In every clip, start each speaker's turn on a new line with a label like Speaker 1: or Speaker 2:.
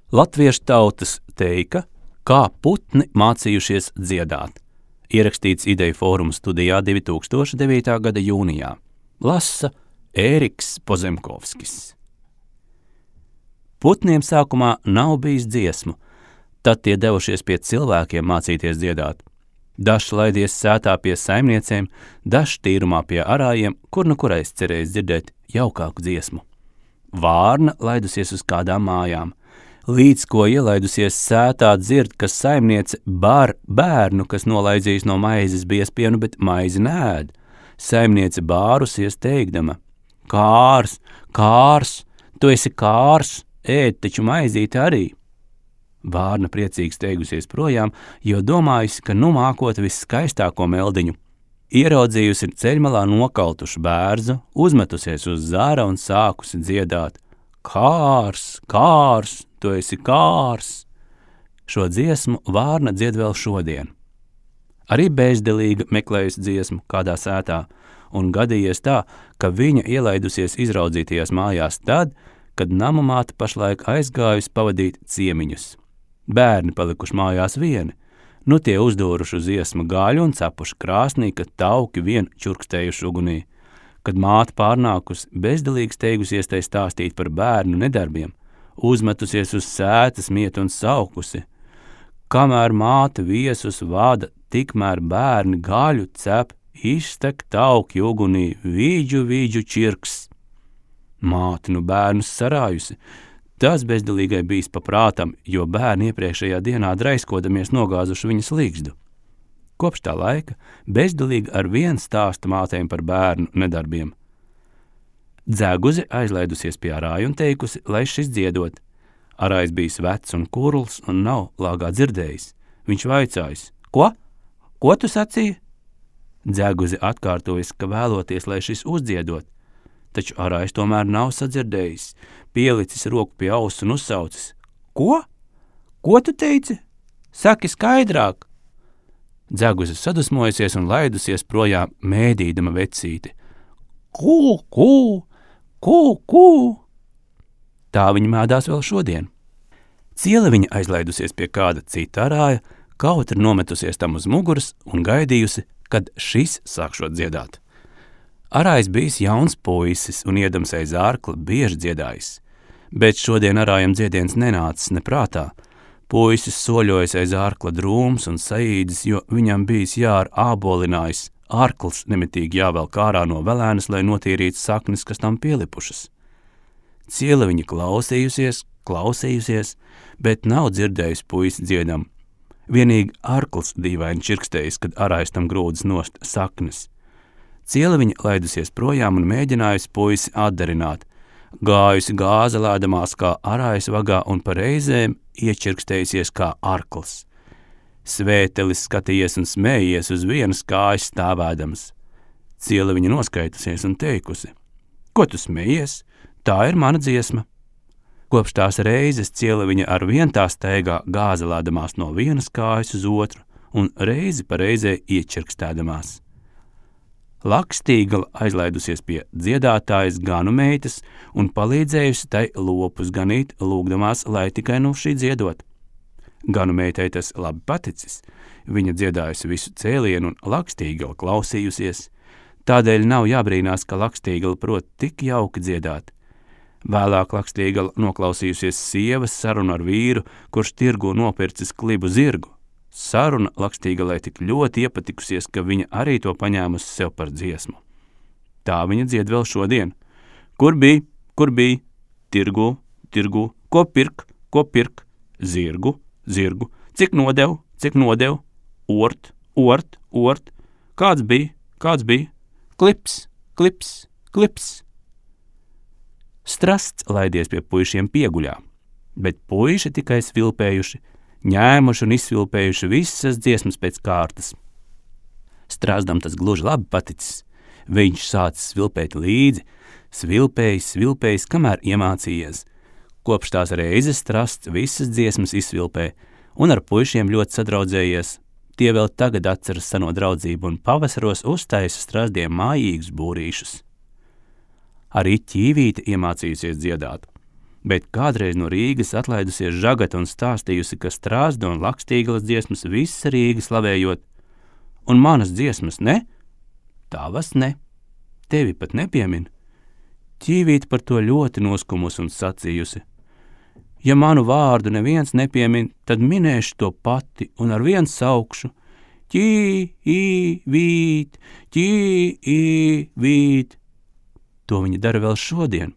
Speaker 1: Latviešu tautas teika, kā putni mācījušies dziedāt. Ierakstīts Ideju fóruma studijā 2009. gada jūnijā. Lasa Ēriks Pozemkovskis. Putniem sākumā nav bijis dziesmu, tad tie devušies pie cilvēkiem mācīties dziedāt. Dažs laidies sētā pie saimniecēm, dažs tīrumā pie arājiem, kur nu kurais cerējis dzirdēt jaukāku dziesmu. Vārna laidusies uz kādām mājām. Līdz ko ielaidusies sētā dzird, ka saimniece bar bērnu, kas nolaidzījis no maizes biespienu, bet maizi nēd. Saimniece bārusies teikdama: Kārs, Kārs, tu esi Kārs, ēd taču maizīti arī. Vārna priecīgi steigusies projām, jo domājusi, ka nu mākot viskaistāko meldiņu. Ieraudzījusi ceļmalā nokaltušu bērzu, uzmetusies uz zāra un sākusi dziedāt: Kārs, Kārs, tu esi Kārs. Šo dziesmu Vārna dzied vēl šodien. Arī bezdelīga meklējusi dziesmu kādā sētā, un gadījies tā, ka viņa ielaidusies izraudzītajās mājās tad, kad namamāte pašlaik aizgājusi pavadīt ciemiņus. Bērni palikuši mājās vieni, nu tie uzdūruši uz iesma gaļu un cepuši krāsnī, kad tauki vien čurkstējuši ugunī. Kad māte pārnākusi, bezdelīgi steigusies tai stāstīt par bērnu nedarbiem, uzmetusies uz sētas mietu un saukusi: Kamēr māte viesus vada, tikmēr bērni gaļu cep, iztek tauki ugunī, vīģu čirks. Māte nu bērnus sarājusi. Tas bezdelīgai bijis paprātam, jo bērni iepriekšējā dienā draiskodamies nogāzuši viņas līgzdu. Kopš tā laika bezdelīgi ar vienu stāsta mātēm par bērnu nedarbiem. Dzeguzi aizlaidusies pie arāja un teikusi, lai šis dziedot. Arājs bijis vecs un kurls un nav lāgā dzirdējis. Viņš vaicājis: Ko? Ko tu sacīji? Dzeguzi atkārtojis, ka vēloties, lai šis uzdziedot. Taču arājs tomēr nav sadzirdējis, pielicis roku pie auss un uzsaucis: Ko? Ko tu teici? Saki skaidrāk! Dzeguzi sadusmojusies un laidusies projām mēdīdama vecīti. Kū, kū, kū, kū! Tā viņa mēdās vēl šodien. Cieleviņa aizlaidusies pie kāda cita arāja, kautra nometusies tam uz muguras un gaidījusi, kad šis sākšot dziedāt. Arājs bijis jauns puisis un iedams aiz ārkla bieži dziedājis, bet šodien arājam dziediens nenācis neprātā. Puisis soļojas aiz ārkla drūms un saīdis, jo viņam bijis jār ābolinājis, ārkls nemitīgi jāvelk ārā no velēnas, lai notīrītu saknes, kas tam pielipušas. Cieleviņa klausījusies, bet nav dzirdējusi puisi dziedam. Vienīgi ārkls dīvaini čirkstējis, kad arājs tam grūdas nost saknes. Cieleviņa laidusies projām un mēģinājusi puisi atdarināt. Gājusi gāzelēdamās kā arājs vagā un pa reizēm iečirkstējusies kā arkls. Svētelis skatījies un smējies uz vienas kājas stāvēdams. Cieleviņa noskaitusies un teikusi: Ko tu smējies? Tā ir mana dziesma. Kopš tās reizes cieleviņa ar vien tā steigā gāzelēdamās no vienas kājas uz otru un reizi pa reizē iečirkstēdamās. Lakstīgala aizlaidusies pie dziedātājas ganu meitas un palīdzējusi tai lopus ganīt, lūgdamās, lai tikai nu šī dziedot. Ganu meitai tas labi paticis, viņa dziedājusi visu cēlienu un Lakstīgala klausījusies, tādēļ nav jābrīnās, ka Lakstīgala prot tik jauki dziedāt. Vēlāk Lakstīgala noklausījusies sievas sarunu ar vīru, kurš tirgu nopircis klibu zirgu. Saruna Lakstīgalai tik ļoti iepatikusies, ka viņa arī to paņēmusi sev par dziesmu. Tā viņa dzied vēl šodien. Kur bija, tirgu, ko pirk, zirgu, cik nodev, ort, kāds bija, klips. Strasts laidies pie puišiem pieguļā, bet puiši tikai svilpējuši, ņēmuši un izsvilpējuši visas dziesmas pēc kārtas. Strazdam tas gluži labi paticis. Viņš sācis svilpēt līdzi, svilpējis, kamēr iemācījies. Kopš tās reizes Strasts visas dziesmas izsvilpē un ar puišiem ļoti sadraudzējies. Tie vēl tagad atceras seno draudzību un pavasaros uztaisa Strazdiem mājīgus būrīšus. Arī Ķīvīte iemācījusies dziedāt. bet kādreiz no Rīgas atlaidusies Žagata un stāstījusi, ka Strāzda un Lakstīglas dziesmas visa Rīga slavējot, un manas dziesmas ne? Tavas ne. Tevi pat nepiemin. Ķīvīte par to ļoti noskumus un sacījusi. Ja manu vārdu neviens nepiemin, tad minēšu to pati un ar vienu saukšu. Ķīvīt, ķīvīt. To viņa dara vēl šodien.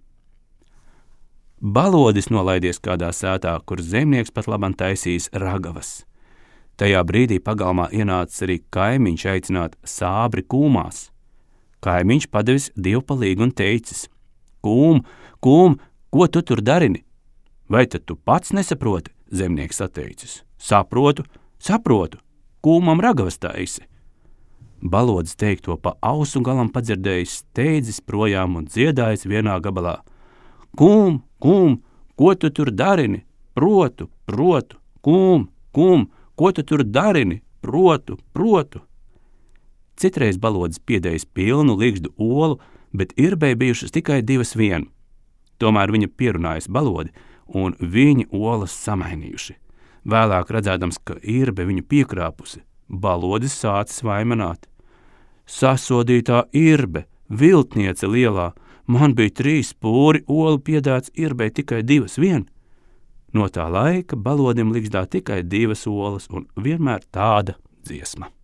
Speaker 1: Balodis nolaidies kādā sētā, kur zemnieks pat labam taisījis ragavas. Tajā brīdī pagalmā ienācis arī kaimiņš aicināt sābri kūmās. Kaimiņš padevis dievpalīgu un teicis: Kūm, ko tu tur darini? Vai tad tu pats nesaproti? Zemnieks atteicis. Saprotu, kūmam ragavas taisi. Balodis teikto pa ausu galam padzirdējis, steidzis projām un dziedājis vienā gabalā: Kūm, ko tu tur darini? Protu, kūm, ko tu tur darini? Protu. Citreiz balodis piedējis pilnu ligzdu olu, bet irbei bijušas tikai 2 vien. Tomēr viņa pierunājas balodi, un viņi olas samainījuši. Vēlāk redzēdams, ka irbe viņu piekrāpusi, balodis sācis vaimanāt. Sasodītā irbe, viltniece lielā, man bija 3 pūri olu piedāts irbei tikai 2 vien. No tā laika balodim ligzdā tikai 2 olas un vienmēr tāda dziesma.